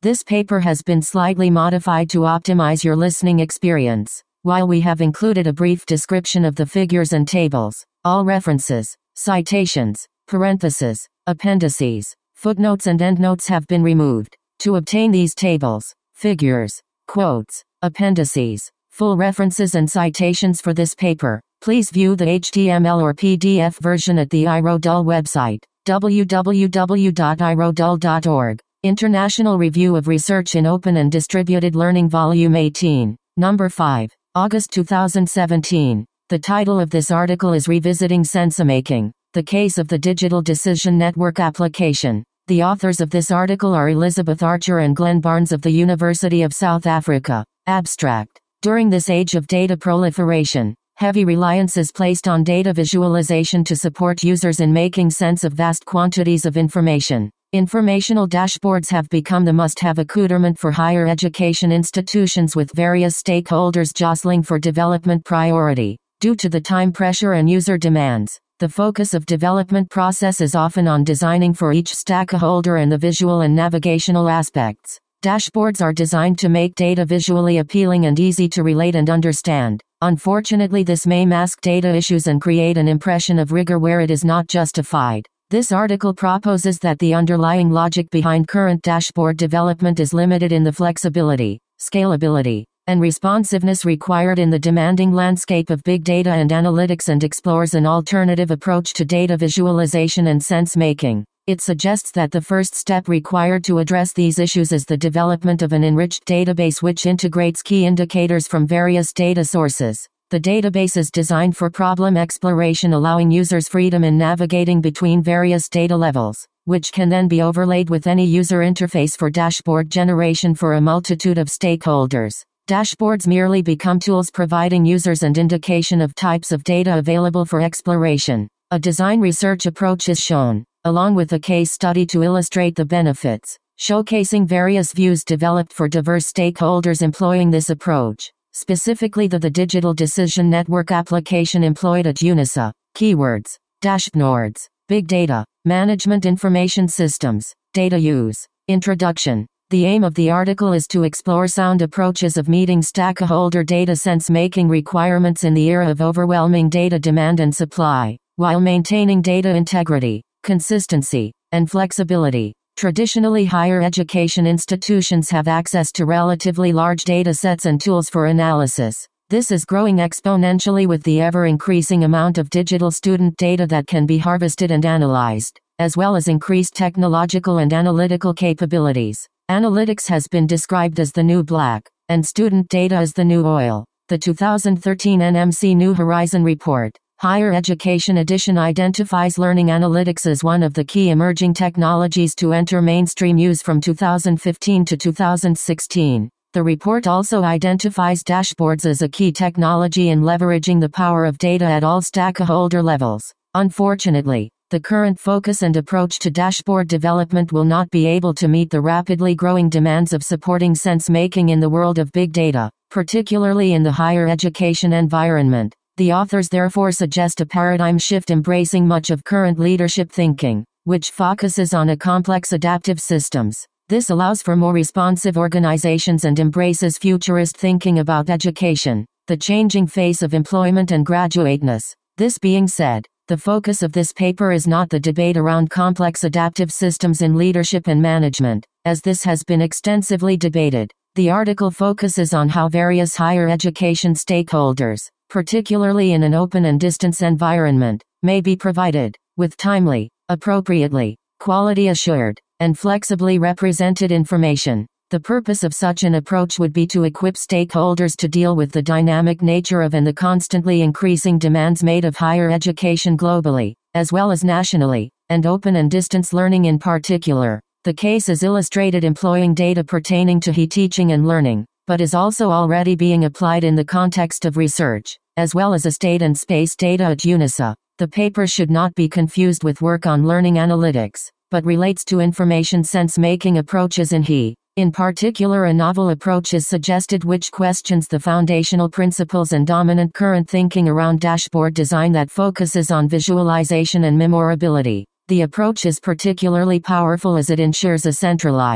This paper has been slightly modified to optimize your listening experience. While we have included a brief description of the figures and tables, all references, citations, parentheses, appendices, footnotes and endnotes have been removed. To obtain these tables, figures, quotes, appendices, full references and citations for this paper, please view the HTML or PDF version at the iRodul website, www.irodul.org. International Review of Research in Open and Distributed Learning Volume 18, Number 5, August 2017. The title of this article is Revisiting Sensemaking, the Case of the Digital Decision Network Application. The authors of this article are Elizabeth Archer and Glenn Barnes of the University of South Africa. Abstract. During this age of data proliferation, heavy reliance is placed on data visualization to support users in making sense of vast quantities of information. Informational dashboards have become the must-have accoutrement for higher education institutions, with various stakeholders jostling for development priority. Due to the time pressure and user demands, the focus of development process is often on designing for each stakeholder and the visual and navigational aspects. Dashboards are designed to make data visually appealing and easy to relate and understand. Unfortunately, this may mask data issues and create an impression of rigor where it is not justified. This article proposes that the underlying logic behind current dashboard development is limited in the flexibility, scalability, and responsiveness required in the demanding landscape of big data and analytics, and explores an alternative approach to data visualization and sense-making. It suggests that the first step required to address these issues is the development of an enriched database which integrates key indicators from various data sources. The database is designed for problem exploration, allowing users freedom in navigating between various data levels, which can then be overlaid with any user interface for dashboard generation for a multitude of stakeholders. Dashboards merely become tools providing users an indication of types of data available for exploration. A design research approach is shown, along with a case study to illustrate the benefits, showcasing various views developed for diverse stakeholders employing this approach. Specifically the Digital Decision Network application employed at UNISA. Keywords: dashboards, big data, management information systems, data use. Introduction. The aim of the article is to explore sound approaches of meeting stakeholder data sense-making requirements in the era of overwhelming data demand and supply, while maintaining data integrity, consistency, and flexibility. Traditionally, higher education institutions have access to relatively large data sets and tools for analysis. This is growing exponentially with the ever-increasing amount of digital student data that can be harvested and analyzed, as well as increased technological and analytical capabilities. Analytics has been described as the new black, and student data as the new oil. The 2013 NMC New Horizon Report, Higher Education Edition, identifies learning analytics as one of the key emerging technologies to enter mainstream use from 2015 to 2016. The report also identifies dashboards as a key technology in leveraging the power of data at all stakeholder levels. Unfortunately, the current focus and approach to dashboard development will not be able to meet the rapidly growing demands of supporting sense-making in the world of big data, particularly in the higher education environment. The authors therefore suggest a paradigm shift embracing much of current leadership thinking, which focuses on a complex adaptive systems. This allows for more responsive organizations and embraces futurist thinking about education, the changing face of employment and graduateness. This being said, the focus of this paper is not the debate around complex adaptive systems in leadership and management, as this has been extensively debated. The article focuses on how various higher education stakeholders, particularly in an open and distance environment, may be provided with timely, appropriately, quality assured, and flexibly represented information. The purpose of such an approach would be to equip stakeholders to deal with the dynamic nature of and the constantly increasing demands made of higher education globally, as well as nationally, and open and distance learning in particular. The case is illustrated employing data pertaining to teaching and learning, but is also already being applied in the context of research, as well as estate and space data at UNISA. The paper should not be confused with work on learning analytics, but relates to information sense-making approaches in HE. In particular, a novel approach is suggested which questions the foundational principles and dominant current thinking around dashboard design that focuses on visualization and memorability. The approach is particularly powerful as it ensures a centralized,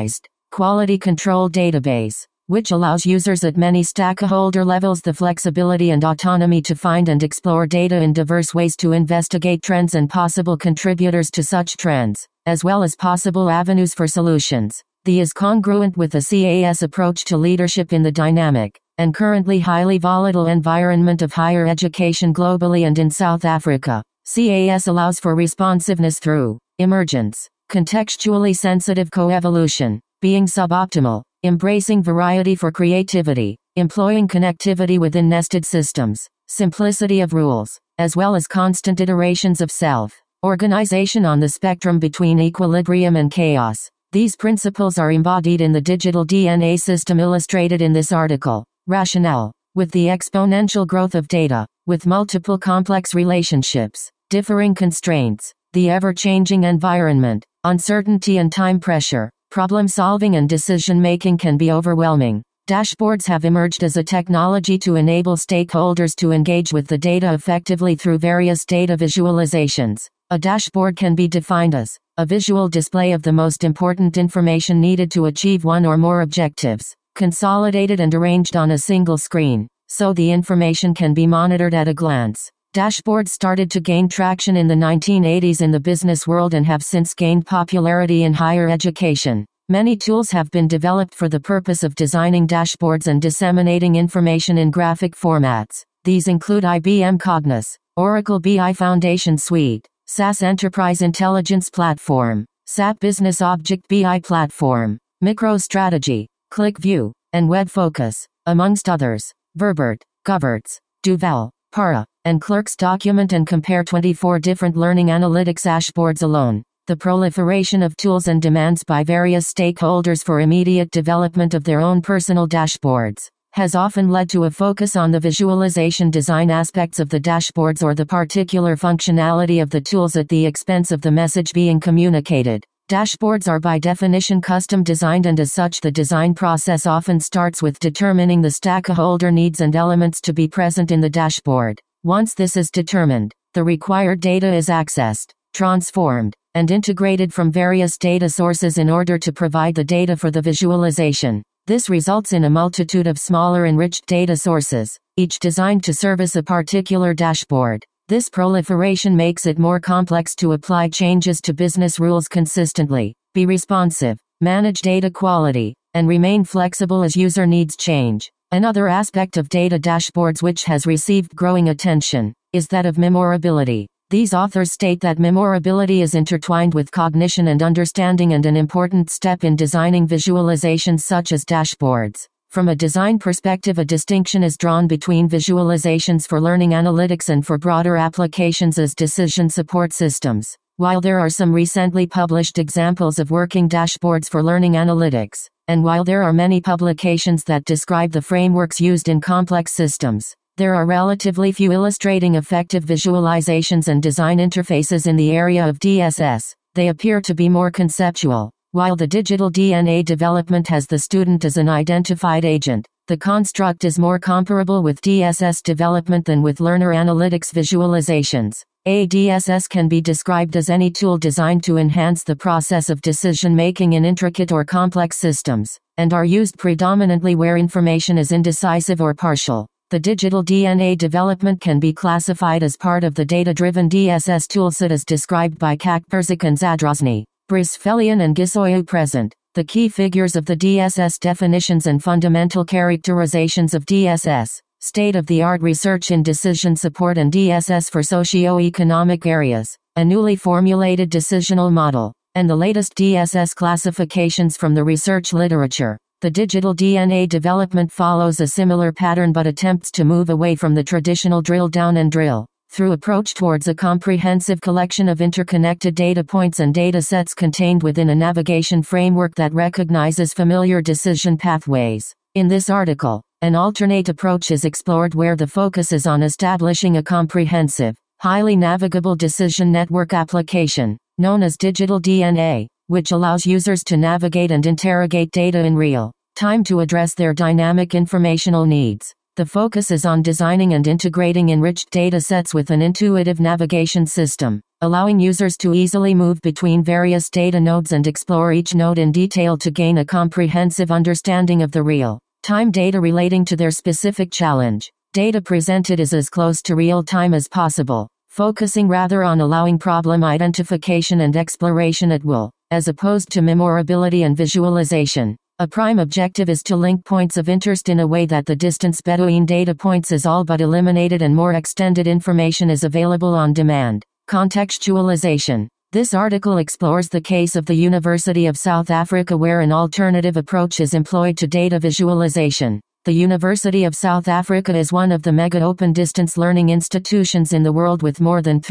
quality control database, which allows users at many stakeholder levels the flexibility and autonomy to find and explore data in diverse ways to investigate trends and possible contributors to such trends, as well as possible avenues for solutions. The is congruent with the CAS approach to leadership in the dynamic, and currently highly volatile environment of higher education globally and in South Africa. CAS allows for responsiveness through emergence, contextually sensitive coevolution, being suboptimal, embracing variety for creativity, employing connectivity within nested systems, simplicity of rules, as well as constant iterations of self-organization on the spectrum between equilibrium and chaos. These principles are embodied in the digital DNA system illustrated in this article. Rationale. With the exponential growth of data, with multiple complex relationships, differing constraints, the ever-changing environment, uncertainty and time pressure, problem-solving and decision-making can be overwhelming. Dashboards have emerged as a technology to enable stakeholders to engage with the data effectively through various data visualizations. A dashboard can be defined as a visual display of the most important information needed to achieve one or more objectives, consolidated and arranged on a single screen, so the information can be monitored at a glance. Dashboards started to gain traction in the 1980s in the business world and have since gained popularity in higher education. Many tools have been developed for the purpose of designing dashboards and disseminating information in graphic formats. These include IBM Cognos, Oracle BI Foundation Suite, SAS Enterprise Intelligence Platform, SAP Business Object BI Platform, MicroStrategy, ClickView, and WebFocus, amongst others. Verbert, Govertz, Duval, Para, and Clerks document and compare 24 different learning analytics dashboards alone. The proliferation of tools and demands by various stakeholders for immediate development of their own personal dashboards has often led to a focus on the visualization design aspects of the dashboards or the particular functionality of the tools at the expense of the message being communicated. Dashboards are by definition custom designed, and as such the design process often starts with determining the stakeholder needs and elements to be present in the dashboard. Once this is determined, the required data is accessed, transformed, and integrated from various data sources in order to provide the data for the visualization. This results in a multitude of smaller enriched data sources, each designed to service a particular dashboard. This proliferation makes it more complex to apply changes to business rules consistently, be responsive, manage data quality, and remain flexible as user needs change. Another aspect of data dashboards which has received growing attention is that of memorability. These authors state that memorability is intertwined with cognition and understanding and an important step in designing visualizations such as dashboards. From a design perspective, a distinction is drawn between visualizations for learning analytics and for broader applications as decision support systems. While there are some recently published examples of working dashboards for learning analytics, and while there are many publications that describe the frameworks used in complex systems, there are relatively few illustrating effective visualizations and design interfaces in the area of DSS. They appear to be more conceptual. While the digital DNA development has the student as an identified agent, the construct is more comparable with DSS development than with learner analytics visualizations. A DSS can be described as any tool designed to enhance the process of decision-making in intricate or complex systems, and are used predominantly where information is indecisive or partial. The digital DNA development can be classified as part of the data-driven DSS toolset as described by Kacperzik and Zadrozny, Brisfelian and Gisoiu present. The key figures of the DSS definitions and fundamental characterizations of DSS, state-of-the-art research in decision support and DSS for socio-economic areas, a newly formulated decisional model, and the latest DSS classifications from the research literature. The digital DNA development follows a similar pattern but attempts to move away from the traditional drill down and drill through approach towards a comprehensive collection of interconnected data points and data sets contained within a navigation framework that recognizes familiar decision pathways. In this article, an alternate approach is explored where the focus is on establishing a comprehensive, highly navigable decision network application, known as digital DNA, which allows users to navigate and interrogate data in real time to address their dynamic informational needs. The focus is on designing and integrating enriched data sets with an intuitive navigation system. allowing users to easily move between various data nodes and explore each node in detail to gain a comprehensive understanding of the real-time data relating to their specific challenge. Data presented is as close to real-time as possible, focusing rather on allowing problem identification and exploration at will, as opposed to memorability and visualization. A prime objective is to link points of interest in a way that the distance between data points is all but eliminated and more extended information is available on demand. Contextualization. This article explores the case of the University of South Africa where an alternative approach is employed to data visualization. The University of South Africa is one of the mega open distance learning institutions in the world with more than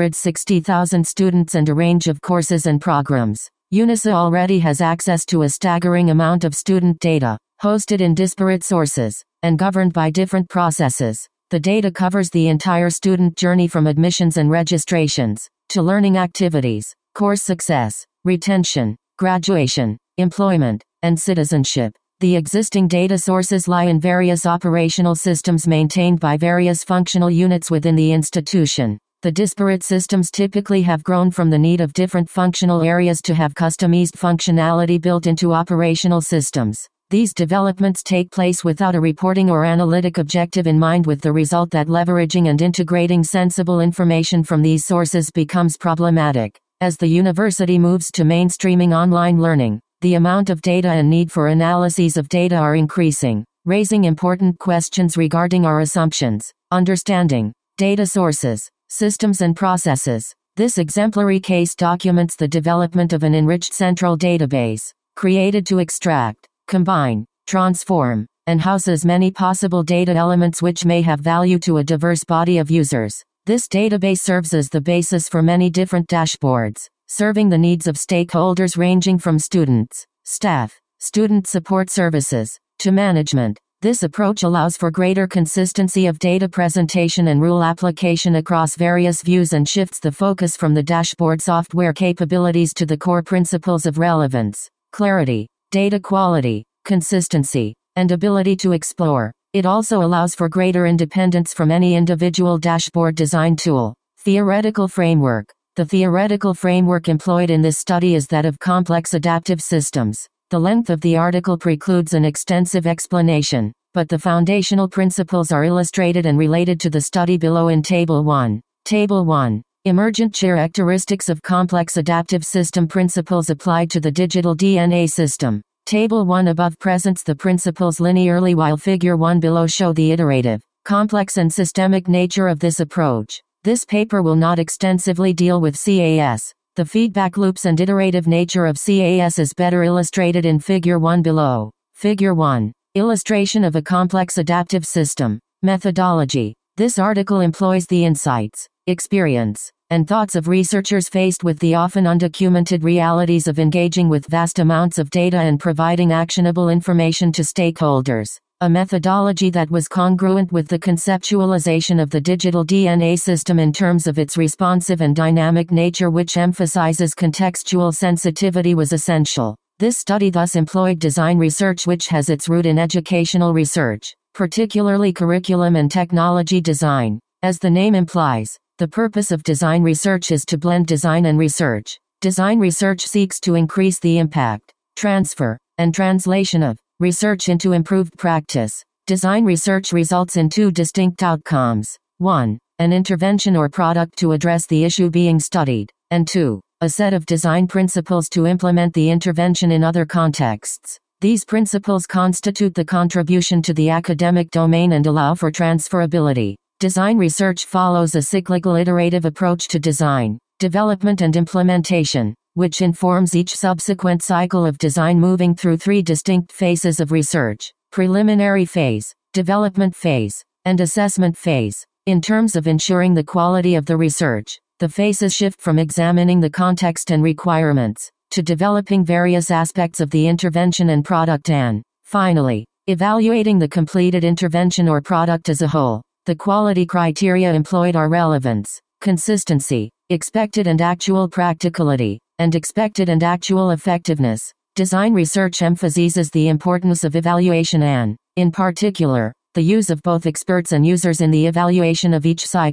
360,000 students and a range of courses and programs. UNISA already has access to a staggering amount of student data, hosted in disparate sources, and governed by different processes. The data covers the entire student journey from admissions and registrations, to learning activities, course success, retention, graduation, employment, and citizenship. The existing data sources lie in various operational systems maintained by various functional units within the institution. The disparate systems typically have grown from the need of different functional areas to have customized functionality built into operational systems. These developments take place without a reporting or analytic objective in mind, with the result that leveraging and integrating sensible information from these sources becomes problematic. As the university moves to mainstreaming online learning, the amount of data and need for analyses of data are increasing, raising important questions regarding our assumptions, understanding, data sources, systems and processes. This exemplary case documents the development of an enriched central database, created to extract, combine, transform, and house as many possible data elements which may have value to a diverse body of users. This database serves as the basis for many different dashboards, serving the needs of stakeholders ranging from students, staff, student support services, to management. This approach allows for greater consistency of data presentation and rule application across various views and shifts the focus from the dashboard software capabilities to the core principles of relevance, clarity, data quality, consistency, and ability to explore. It also allows for greater independence from any individual dashboard design tool. Theoretical framework. The theoretical framework employed in this study is that of complex adaptive systems. The length of the article precludes an extensive explanation, but the foundational principles are illustrated and related to the study below in Table 1. Table 1. Emergent characteristics of complex adaptive system principles applied to the digital DNA system. Table 1 above presents the principles linearly while Figure 1 below show the iterative, complex and systemic nature of this approach. This paper will not extensively deal with CAS. The feedback loops and iterative nature of CAS is better illustrated in Figure 1 below. Figure 1. Illustration of a complex adaptive system. Methodology. This article employs the insights, experience, and thoughts of researchers faced with the often undocumented realities of engaging with vast amounts of data and providing actionable information to stakeholders. A methodology that was congruent with the conceptualization of the digital DNA system in terms of its responsive and dynamic nature, which emphasizes contextual sensitivity, was essential. This study thus employed design research, which has its root in educational research, particularly curriculum and technology design. As the name implies, the purpose of design research is to blend design and research. Design research seeks to increase the impact, transfer, and translation of research into improved practice. Design research results in two distinct outcomes. 1. An intervention or product to address the issue being studied, and 2. A set of design principles to implement the intervention in other contexts. These principles constitute the contribution to the academic domain and allow for transferability. Design research follows a cyclical iterative approach to design, development and implementation, which informs each subsequent cycle of design, moving through three distinct phases of research: preliminary phase, development phase, and assessment phase. In terms of ensuring the quality of the research, the phases shift from examining the context and requirements, to developing various aspects of the intervention and product, and, finally, evaluating the completed intervention or product as a whole. The quality criteria employed are relevance, consistency, expected and actual practicality, and expected and actual effectiveness. Design research emphasizes the importance of evaluation and, in particular, the use of both experts and users in the evaluation of each cycle.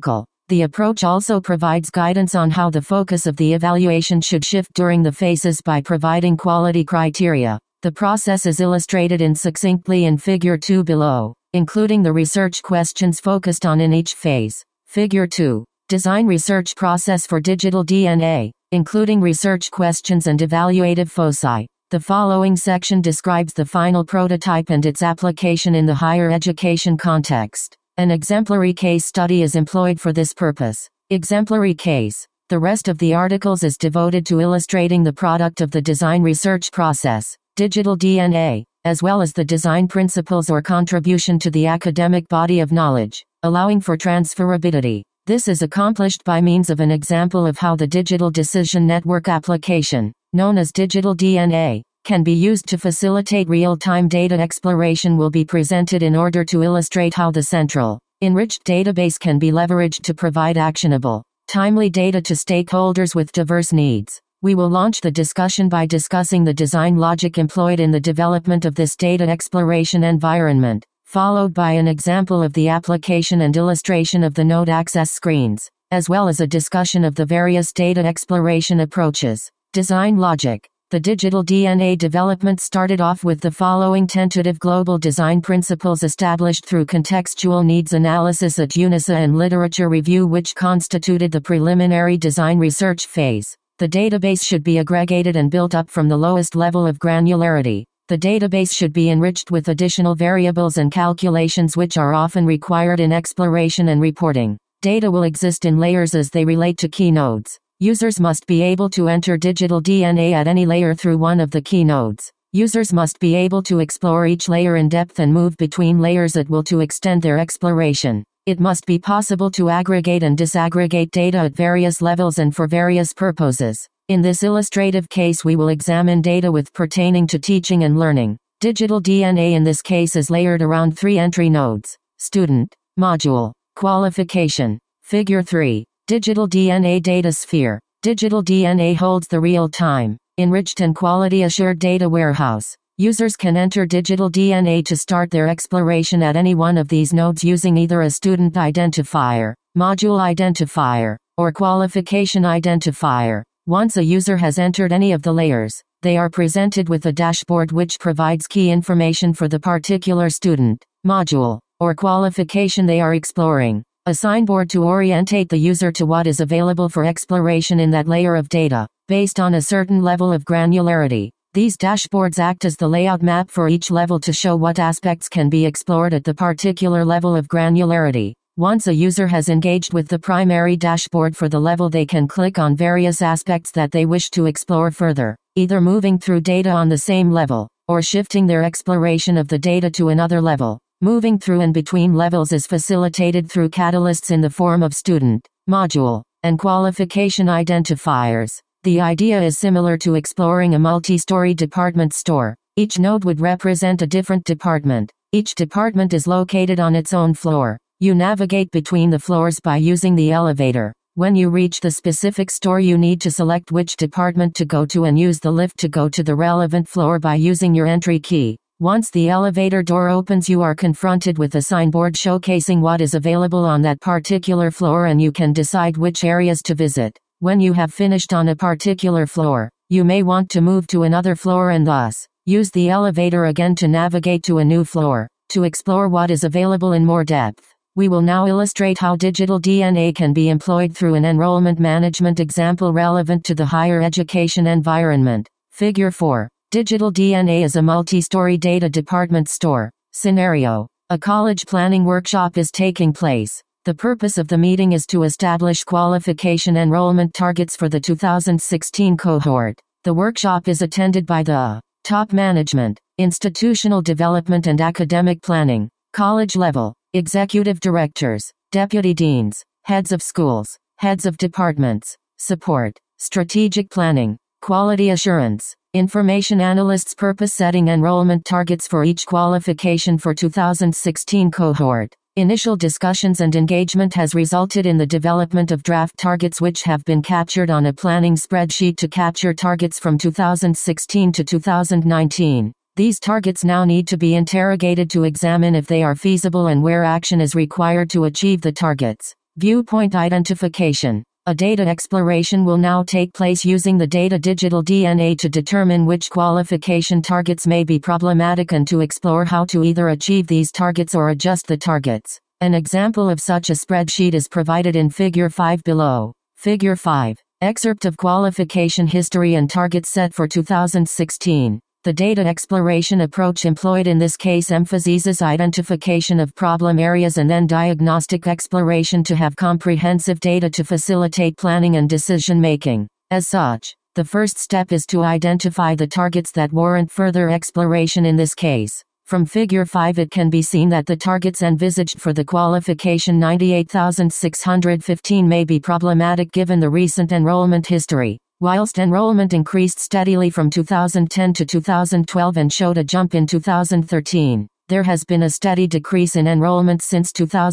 The approach also provides guidance on how the focus of the evaluation should shift during the phases by providing quality criteria. The process is illustrated succinctly in Figure 2 below, including the research questions focused on in each phase. Figure 2. Design research process for digital DNA, including research questions and evaluative foci. The following section describes the final prototype and its application in the higher education context. An exemplary case study is employed for this purpose. Exemplary case. The rest of the articles is devoted to illustrating the product of the design research process, digital DNA, as well as the design principles or contribution to the academic body of knowledge, allowing for transferability. This is accomplished by means of an example of how the digital decision network application, known as digital DNA, can be used to facilitate real-time data exploration will be presented in order to illustrate how the central, enriched database can be leveraged to provide actionable, timely data to stakeholders with diverse needs. We will launch the discussion by discussing the design logic employed in the development of this data exploration environment, followed by an example of the application and illustration of the node access screens, as well as a discussion of the various data exploration approaches. Design logic. The digital DNA development started off with the following tentative global design principles established through contextual needs analysis at UNISA and literature review, which constituted the preliminary design research phase. The database should be aggregated and built up from the lowest level of granularity. The database should be enriched with additional variables and calculations which are often required in exploration and reporting. Data will exist in layers as they relate to key nodes. Users must be able to enter digital DNA at any layer through one of the key nodes. Users must be able to explore each layer in depth and move between layers at will to extend their exploration. It must be possible to aggregate and disaggregate data at various levels and for various purposes. In this illustrative case, we will examine data with pertaining to teaching and learning. Digital DNA in this case is layered around 3 entry nodes: student, module, qualification. Figure 3. Digital DNA data sphere. Digital DNA holds the real-time, enriched and quality-assured data warehouse. Users can enter digital DNA to start their exploration at any one of these nodes using either a student identifier, module identifier, or qualification identifier. Once a user has entered any of the layers, they are presented with a dashboard which provides key information for the particular student, module, or qualification they are exploring. A signboard to orientate the user to what is available for exploration in that layer of data, based on a certain level of granularity. These dashboards act as the layout map for each level to show what aspects can be explored at the particular level of granularity. Once a user has engaged with the primary dashboard for the level, they can click on various aspects that they wish to explore further, either moving through data on the same level, or shifting their exploration of the data to another level. Moving through and between levels is facilitated through catalysts in the form of student, module, and qualification identifiers. The idea is similar to exploring a multi-story department store. Each node would represent a different department. Each department is located on its own floor. You navigate between the floors by using the elevator. When you reach the specific store, you need to select which department to go to and use the lift to go to the relevant floor by using your entry key. Once the elevator door opens, you are confronted with a signboard showcasing what is available on that particular floor, and you can decide which areas to visit. When you have finished on a particular floor, you may want to move to another floor and thus use the elevator again to navigate to a new floor, to explore what is available in more depth. We will now illustrate how digital DNA can be employed through an enrollment management example relevant to the higher education environment. Figure 4. Digital DNA is a multi-story data department store. Scenario. A college planning workshop is taking place. The purpose of the meeting is to establish qualification enrollment targets for the 2016 cohort. The workshop is attended by the top management, institutional development and academic planning, college level, executive directors, deputy deans, heads of schools, heads of departments, support, strategic planning, quality assurance, information analysts. Purpose: setting enrollment targets for each qualification for 2016 cohort. Initial discussions and engagement has resulted in the development of draft targets which have been captured on a planning spreadsheet to capture targets from 2016 to 2019. These targets now need to be interrogated to examine if they are feasible and where action is required to achieve the targets. Viewpoint identification. A data exploration will now take place using the data digital DNA to determine which qualification targets may be problematic and to explore how to either achieve these targets or adjust the targets. An example of such a spreadsheet is provided in Figure 5 below. Figure 5. Excerpt of qualification history and targets set for 2016. The data exploration approach employed in this case emphasizes identification of problem areas and then diagnostic exploration to have comprehensive data to facilitate planning and decision making. As such, the first step is to identify the targets that warrant further exploration in this case. From Figure 5 it can be seen that the targets envisaged for the qualification 98,615 may be problematic given the recent enrollment history. Whilst enrollment increased steadily from 2010 to 2012 and showed a jump in 2013, there has been a steady decrease in enrollment since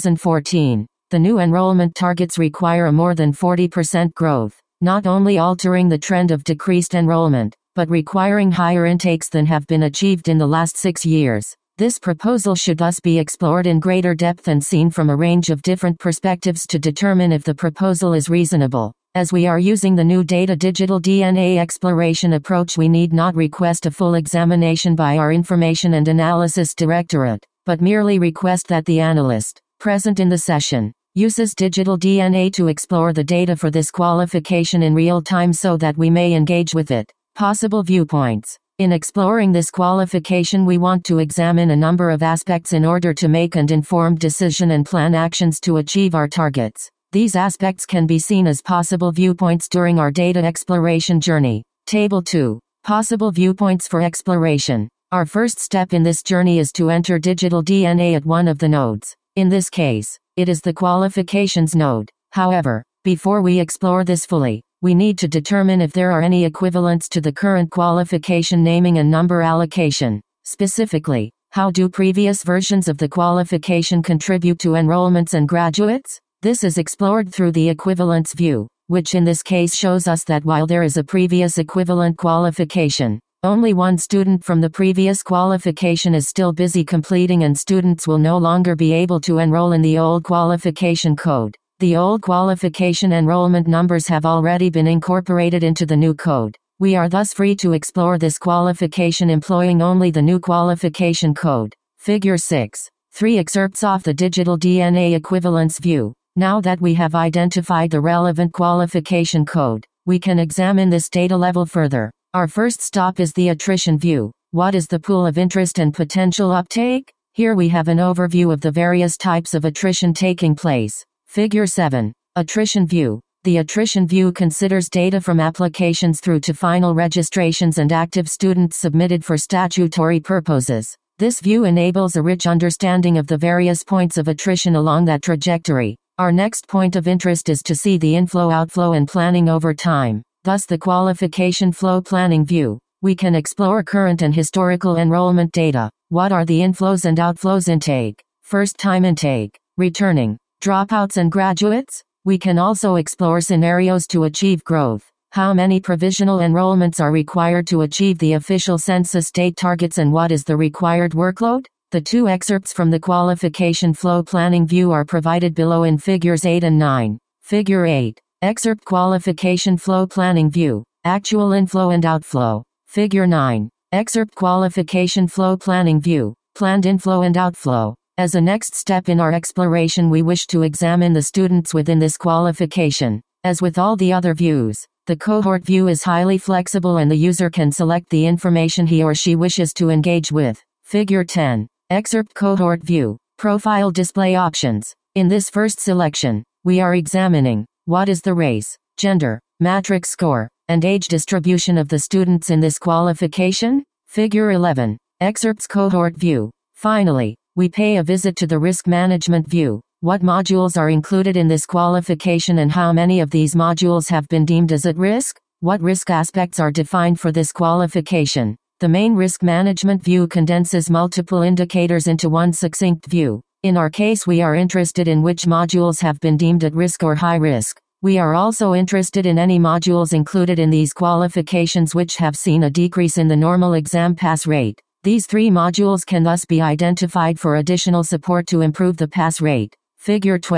2014. The new enrollment targets require a more than 40% growth, not only altering the trend of decreased enrollment, but requiring higher intakes than have been achieved in the last 6 years. This proposal should thus be explored in greater depth and seen from a range of different perspectives to determine if the proposal is reasonable. As we are using the new data digital DNA exploration approach, we need not request a full examination by our Information and Analysis Directorate, but merely request that the analyst, present in the session, uses digital DNA to explore the data for this qualification in real time so that we may engage with it. Possible viewpoints. In exploring this qualification, we want to examine a number of aspects in order to make an informed decision and plan actions to achieve our targets. These aspects can be seen as possible viewpoints during our data exploration journey. Table 2. Possible viewpoints for exploration. Our first step in this journey is to enter digital DNA at one of the nodes. In this case, it is the qualifications node. However, before we explore this fully, we need to determine if there are any equivalents to the current qualification naming and number allocation. Specifically, how do previous versions of the qualification contribute to enrollments and graduates? This is explored through the equivalence view, which in this case shows us that while there is a previous equivalent qualification, only one student from the previous qualification is still busy completing and students will no longer be able to enroll in the old qualification code. The old qualification enrollment numbers have already been incorporated into the new code. We are thus free to explore this qualification employing only the new qualification code. Figure 6. 3 excerpts off the digital DNA equivalence view. Now that we have identified the relevant qualification code, we can examine this data level further. Our first stop is the attrition view. What is the pool of interest and potential uptake? Here we have an overview of the various types of attrition taking place. Figure 7. Attrition view. The attrition view considers data from applications through to final registrations and active students submitted for statutory purposes. This view enables a rich understanding of the various points of attrition along that trajectory. Our next point of interest is to see the inflow, outflow and planning over time. Thus the qualification flow planning view. We can explore current and historical enrollment data. What are the inflows and outflows? Intake, first time intake, returning, dropouts and graduates? We can also explore scenarios to achieve growth. How many provisional enrollments are required to achieve the official census date targets and what is the required workload? The 2 excerpts from the qualification flow planning view are provided below in Figures 8 and 9. Figure 8. Excerpt qualification flow planning view. Actual inflow and outflow. Figure 9. Excerpt qualification flow planning view. Planned inflow and outflow. As a next step in our exploration, we wish to examine the students within this qualification. As with all the other views, the cohort view is highly flexible and the user can select the information he or she wishes to engage with. Figure 10. Excerpt cohort view. Profile display options. In this first selection, we are examining what is the race, gender, matrix score, and age distribution of the students in this qualification. Figure 11. Excerpts cohort view. Finally, we pay a visit to the risk management view. What modules are included in this qualification and how many of these modules have been deemed as at risk? What risk aspects are defined for this qualification? The main risk management view condenses multiple indicators into one succinct view. In our case, we are interested in which modules have been deemed at risk or high risk. We are also interested in any modules included in these qualifications which have seen a decrease in the normal exam pass rate. These 3 modules can thus be identified for additional support to improve the pass rate. Figure 12.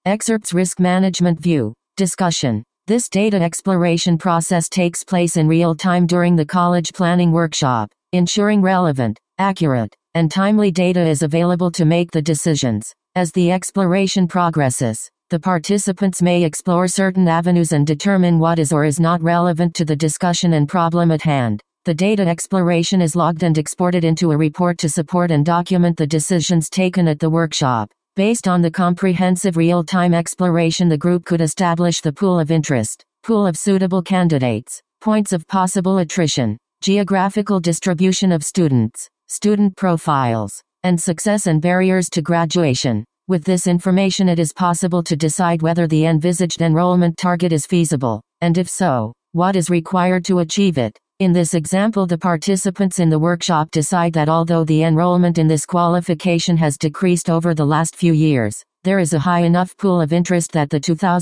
Excerpts Risk Management View. Discussion. This data exploration process takes place in real time during the college planning workshop, ensuring relevant, accurate, and timely data is available to make the decisions. As the exploration progresses, the participants may explore certain avenues and determine what is or is not relevant to the discussion and problem at hand. The data exploration is logged and exported into a report to support and document the decisions taken at the workshop. Based on the comprehensive real-time exploration, the group could establish the pool of interest, pool of suitable candidates, points of possible attrition, geographical distribution of students, student profiles, and success and barriers to graduation. With this information, it is possible to decide whether the envisaged enrollment target is feasible, and if so, what is required to achieve it. In this example, the participants in the workshop decide that although the enrollment in this qualification has decreased over the last few years, there is a high enough pool of interest that the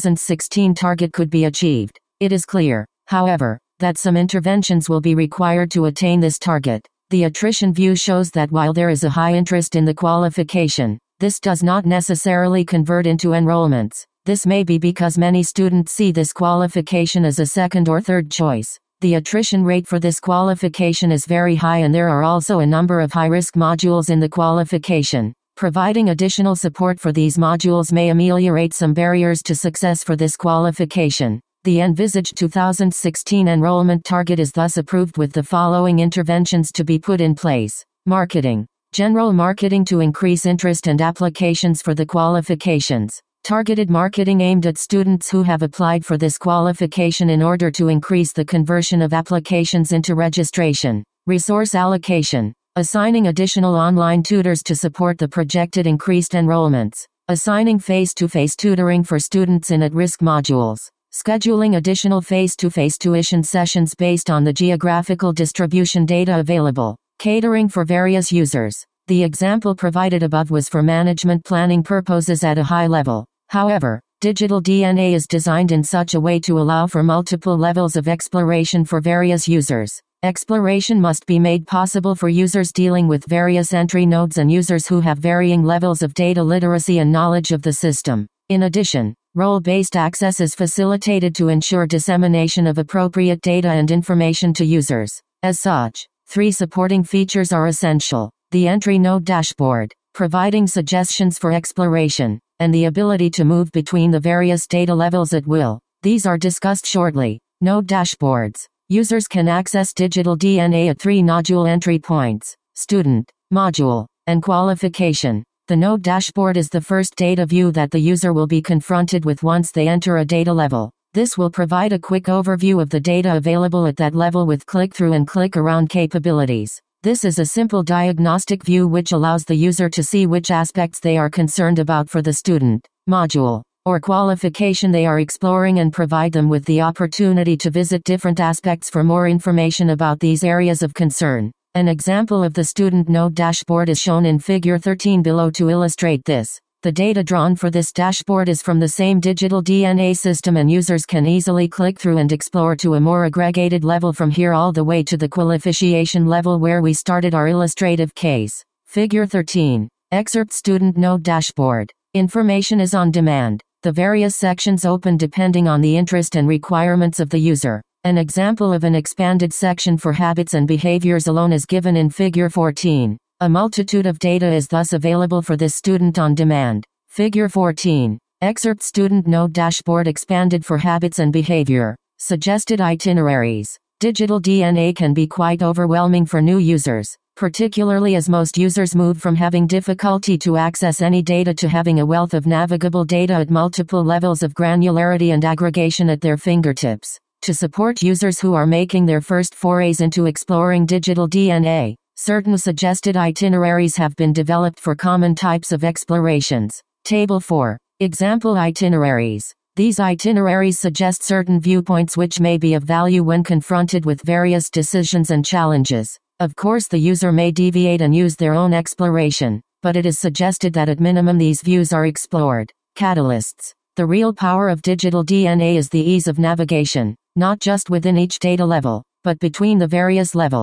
2016 target could be achieved. It is clear, however, that some interventions will be required to attain this target. The attrition view shows that while there is a high interest in the qualification, this does not necessarily convert into enrollments. This may be because many students see this qualification as a second or third choice. The attrition rate for this qualification is very high, and there are also a number of high-risk modules in the qualification. Providing additional support for these modules may ameliorate some barriers to success for this qualification. The envisaged 2016 enrollment target is thus approved with the following interventions to be put in place. Marketing. General marketing to increase interest and applications for the qualifications. Targeted marketing aimed at students who have applied for this qualification in order to increase the conversion of applications into registration. Resource allocation. Assigning additional online tutors to support the projected increased enrollments. Assigning face-to-face tutoring for students in at-risk modules. Scheduling additional face-to-face tuition sessions based on the geographical distribution data available. Catering for various users. The example provided above was for management planning purposes at a high level. However, Digital DNA is designed in such a way to allow for multiple levels of exploration for various users. Exploration must be made possible for users dealing with various entry nodes and users who have varying levels of data literacy and knowledge of the system. In addition, role-based access is facilitated to ensure dissemination of appropriate data and information to users. As such, 3 supporting features are essential: the entry node dashboard, providing suggestions for exploration, and the ability to move between the various data levels at will. These are discussed shortly. Node dashboards. Users can access Digital DNA at 3 nodule entry points: student, module, and qualification. The node dashboard is the first data view that the user will be confronted with once they enter a data level. This will provide a quick overview of the data available at that level with click-through and click-around capabilities. This is a simple diagnostic view which allows the user to see which aspects they are concerned about for the student, module, or qualification they are exploring, and provide them with the opportunity to visit different aspects for more information about these areas of concern. An example of the student node dashboard is shown in Figure 13 below to illustrate this. The data drawn for this dashboard is from the same Digital DNA system, and users can easily click through and explore to a more aggregated level from here all the way to the qualification level where we started our illustrative case. Figure 13. Excerpt Student Node Dashboard. Information is on demand. The various sections open depending on the interest and requirements of the user. An example of an expanded section for habits and behaviors alone is given in Figure 14. A multitude of data is thus available for this student on demand. Figure 14. Excerpt Student Node Dashboard expanded for habits and behavior. Suggested itineraries. Digital DNA can be quite overwhelming for new users, particularly as most users move from having difficulty to access any data to having a wealth of navigable data at multiple levels of granularity and aggregation at their fingertips. To support users who are making their first forays into exploring digital DNA, certain suggested itineraries have been developed for common types of explorations. Table 4. Example itineraries. These itineraries suggest certain viewpoints which may be of value when confronted with various decisions and challenges. Of course, the user may deviate and use their own exploration, but it is suggested that at minimum these views are explored. Catalysts. The real power of digital DNA is the ease of navigation, not just within each data level, but between the various levels.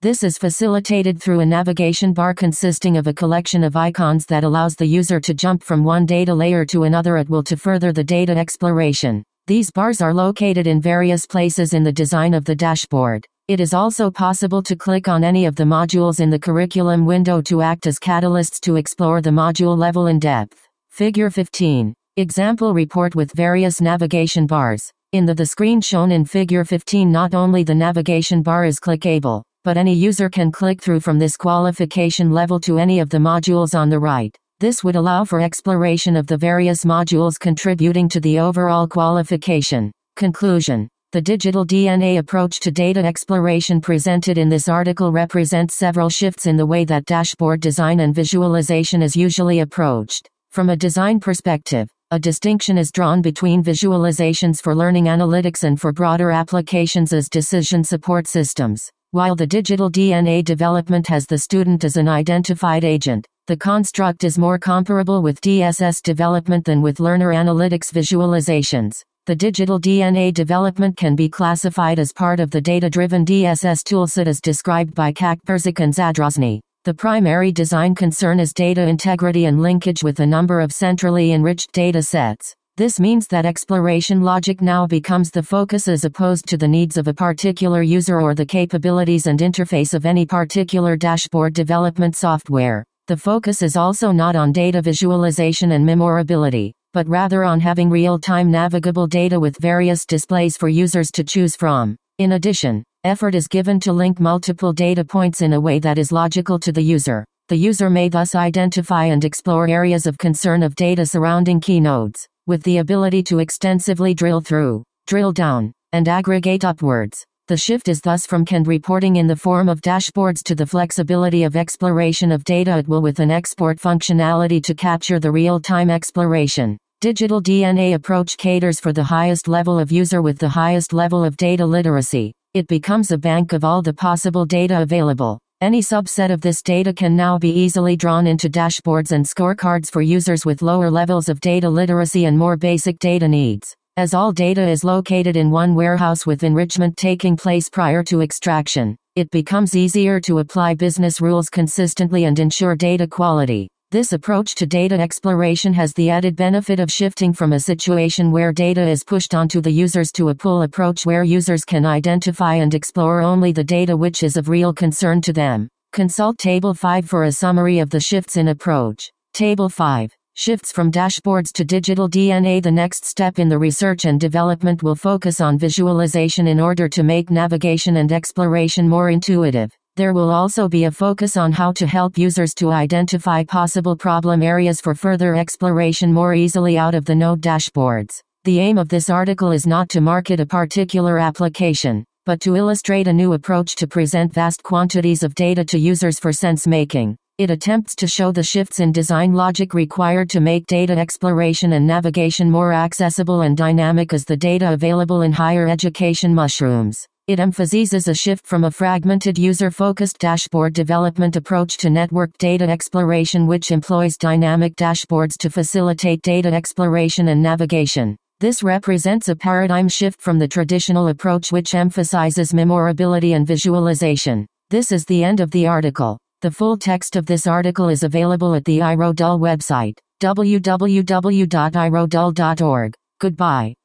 This is facilitated through a navigation bar consisting of a collection of icons that allows the user to jump from one data layer to another at will to further the data exploration. These bars are located in various places in the design of the dashboard. It is also possible to click on any of the modules in the curriculum window to act as catalysts to explore the module level in depth. Figure 15. Example report with various navigation bars. In the screen shown in Figure 15, not only the navigation bar is clickable, but any user can click through from this qualification level to any of the modules on the right. This would allow for exploration of the various modules contributing to the overall qualification. Conclusion. The digital DNA approach to data exploration presented in this article represents several shifts in the way that dashboard design and visualization is usually approached. From a design perspective, a distinction is drawn between visualizations for learning analytics and for broader applications as decision support systems. While the digital DNA development has the student as an identified agent, the construct is more comparable with DSS development than with learner analytics visualizations. The digital DNA development can be classified as part of the data-driven DSS toolset as described by Kakperzik and Zadrozny. The primary design concern is data integrity and linkage with a number of centrally enriched data sets. This means that exploration logic now becomes the focus as opposed to the needs of a particular user or the capabilities and interface of any particular dashboard development software. The focus is also not on data visualization and memorability, but rather on having real-time navigable data with various displays for users to choose from. In addition, effort is given to link multiple data points in a way that is logical to the user. The user may thus identify and explore areas of concern of data surrounding key nodes, with the ability to extensively drill through, drill down, and aggregate upwards. The shift is thus from canned reporting in the form of dashboards to the flexibility of exploration of data at will with an export functionality to capture the real-time exploration. Digital DNA approach caters for the highest level of user with the highest level of data literacy. It becomes a bank of all the possible data available. Any subset of this data can now be easily drawn into dashboards and scorecards for users with lower levels of data literacy and more basic data needs. As all data is located in one warehouse with enrichment taking place prior to extraction, it becomes easier to apply business rules consistently and ensure data quality. This approach to data exploration has the added benefit of shifting from a situation where data is pushed onto the users to a pull approach where users can identify and explore only the data which is of real concern to them. Consult Table 5 for a summary of the shifts in approach. Table 5. Shifts from dashboards to digital DNA. The next step in the research and development will focus on visualization in order to make navigation and exploration more intuitive. There will also be a focus on how to help users to identify possible problem areas for further exploration more easily out of the node dashboards. The aim of this article is not to market a particular application, but to illustrate a new approach to present vast quantities of data to users for sense-making. It attempts to show the shifts in design logic required to make data exploration and navigation more accessible and dynamic as the data available in higher education mushrooms. It emphasizes a shift from a fragmented user-focused dashboard development approach to networked data exploration which employs dynamic dashboards to facilitate data exploration and navigation. This represents a paradigm shift from the traditional approach which emphasizes memorability and visualization. This is the end of the article. The full text of this article is available at the iRodul website, www.irodul.org. Goodbye.